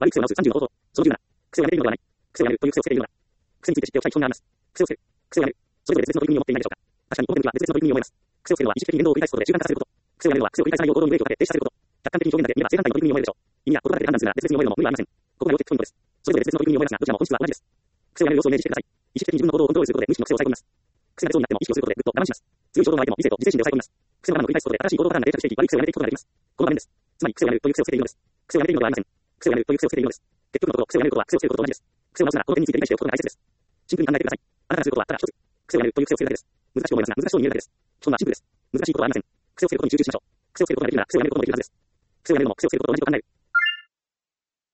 悪い癖を直す30の方法。その17。癖をやめているのではない。癖をやるという癖をつけているのだ。癖について知っておきたい基本があります。癖をつける。癖をやる。それぞれ別々の取り組みを持っていないでしょうか。確かに、この点には別々の取り組みに思います。癖をつけるのは意識的に言動を繰り返すことで習慣化させること。癖をやるのは癖を繰り返さないよう行動にブレーキをかけて停止させること。客観的に表現だけ見れば正反対の取り組みに思えるでしょう。意味や言葉だけで判断するなら別々に思えるのも無理はありません。ここが要チェックポイントです。それぞれ別々の取り組みに思いますが、どちらも本質は同じです。癖をやる様子をイメージしてください。意識的に自分の行動をコントロールすることで無意識の癖を抑え込みます。癖が出そうになっても意識をすることでぐっと我慢します。強い衝動の相手も理性と自制心で抑え込みます。癖の我慢を繰り返すことで新しい行動パターンが定着していき、悪い癖をやめていくことができます。この場面です。つまり癖をやるという癖をつけているのです。癖をやめているのではありません。癖をやるという癖をつけているのです。結局のところ、癖をやめることは癖をつけることと同じです。癖を直すならこの点について理解しておくことが大切です。シンプルに考えてください。あなたがすることはただ一つ。癖をやるという癖をつけるだけです。難しく思いますが、難しそうに見えるだけです。基本はシンプルです。難しいことはありません。癖をつけることに集中しましょう。癖をつけることができるなら癖をやめることもできるはずです。癖をやめるのも癖をつけることと同じと考える。